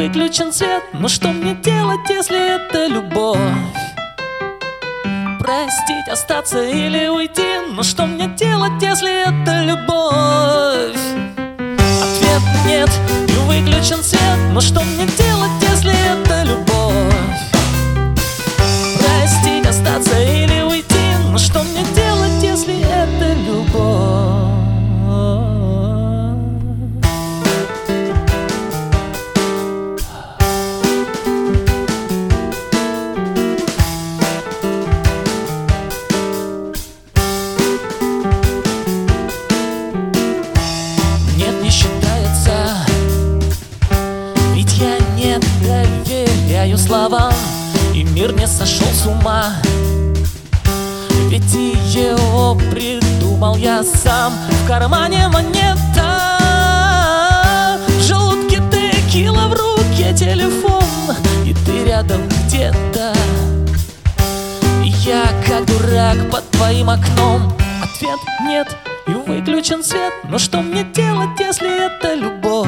выключен свет. Но что мне делать, если это любовь? Простить, остаться или уйти? Но что мне делать, если это любовь? Ответ нет, и выключен свет. Но что мне делать, если это любовь? Простить, остаться или уйти? Но что мне делать, если это любовь? Нет, не считается, ведь я не доверяю словам, и мир не сошел с ума. Ведь и его придумал я сам. В кармане монета, в желудке текила, в руке телефон, и ты рядом где-то. И я как дурак под твоим окном. Ответ нет, и выключен свет. Но что мне делать, если это любовь?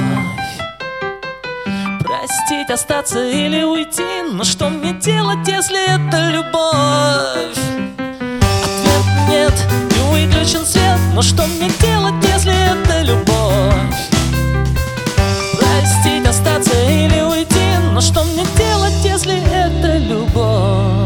Простить, остаться или уйти? Но что мне делать, если это любовь? Ответ нет, и выключен свет. Но что мне делать, если это любовь? Простить, остаться или уйти? Но что мне делать, если это любовь?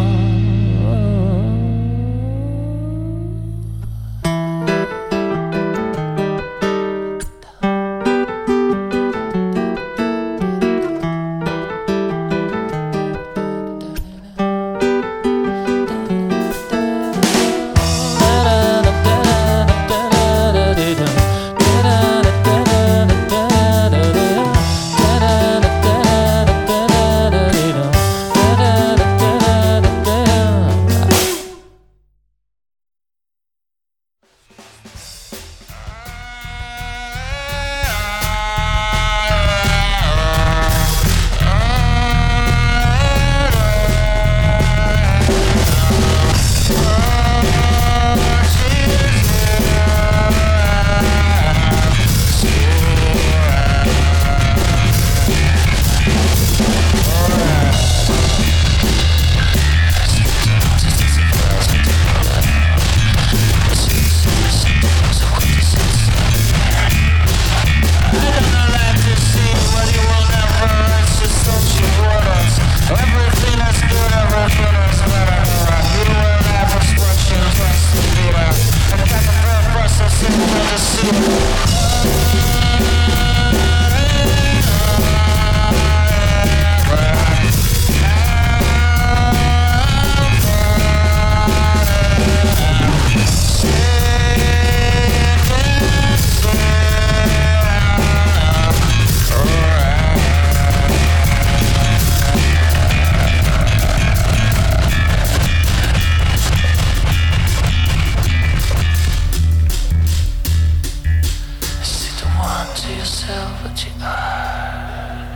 What you are.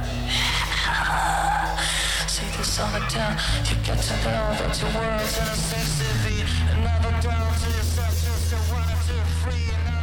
See this on the town. You got to know that your world's in a sexy beat. Another down to yourself, just a 1 2 3.